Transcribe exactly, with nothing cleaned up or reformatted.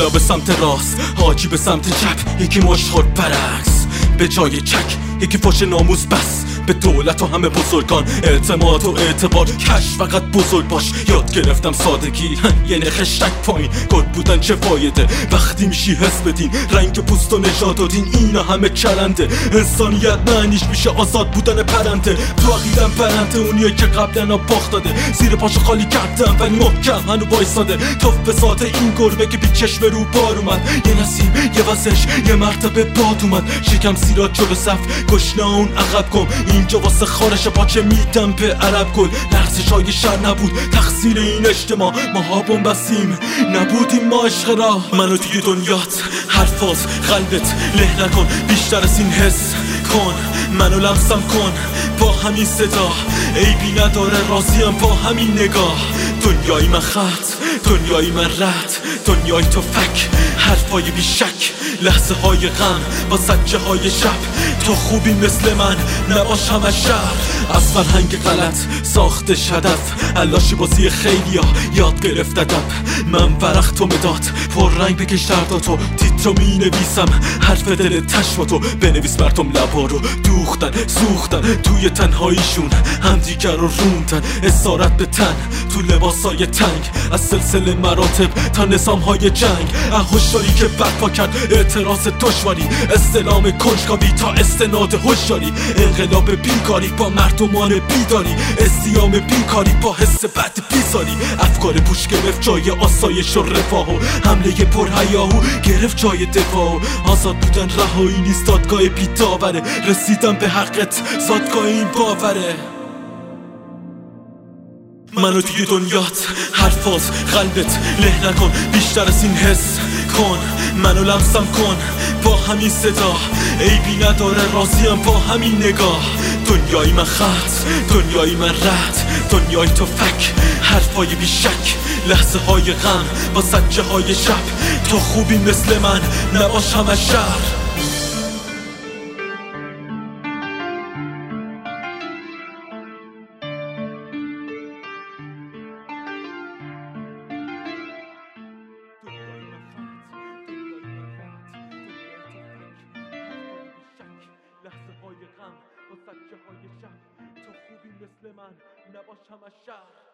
ملا به سمت راست، حاجی به سمت چپ، یکی مشخور برعکس به جای چک، یکی فوش ناموس بس به دولت و همه بزرگان اعتماد و اعتبار کش، فقط بزرگ باش. یاد گرفتم سادگی یعنی خشتک پایین، گل بودن چه فایده وقتی میشی حس بدین رنگ پوست و نژاد و دین، اینا همه چرنده. انسانیت معنیش میشه آزاد بودن پرنده، تو عقیدم پرنده اونیه که قبلا باخت داده، زیر پاشو خالی کردم ولی محکم هنو وایساده. تو فساد این گربه که بی چشم رو بار اومد، یه نسیم یه وزش یه مرتبه باد اومد، شکم سیرات جلو صف گشنه اون عقب کن، اینجا واسه خارش پاچه میدم به عرب گل. لرزش های شر نبود تقصیر این اجتماع، ما ها بومبستیم نبودیم ما عشق را. منو توی دنیات حرفات قلبت له نکن، بیشتر از این حس کن، منو لمسم کن با همین صدا، عیبی نداره راضیم با همین نگاه. دنیای من خط، دنیای من رد، دنیای تو فک، حرفای بی شک، لحظه های غم با سجه های شب. تو خوبی مثل من نباش همه شهر، از فرهنگ غلط ساختش هدف، علاشی بازی خیلی ها یاد گرفت ادب. من ورق تو مداد پر رنگ بکش درداتو، تیترو می نویسم حرف دل تشواتو، بنویس برتم لبا رو دوختن سوختن توی تنهاییشون، همدیگر رو روندن اسارت به تن تو لباسای تنگ، از سلسله مراتب تا نظام های جنگ، هشداری که برپا کرد اعتراض دشواری، استلام کنجکاوی تا استناد هوشیاری، انقلاب بیکاری با مردمان بیداری، استیام بیکاری با حس بد بیزاری، افکار پوش گرفت جای آسایش و رفاه و حمله پرهیاهو گرفت جای دفاع. آزاد بودن رهایی نیست دادگاه بی‌داوره، رسیدم به حقت زادگاه این باوره. منو توی دنیات حرفات قلبت له نکن، بیشتر از این حس کن، منو لمسم کن با همین صدا، عیبی نداره راضیم با همین نگاه. دنیای من خط، دنیای من رد، دنیای تو فک، حرفای بی شک، لحظه های غم با سجه های شب. تو خوبی مثل من نباش همه شهر. لحظه های غم با سجه های شب، تو خوبی مثل من نباش همه شهر.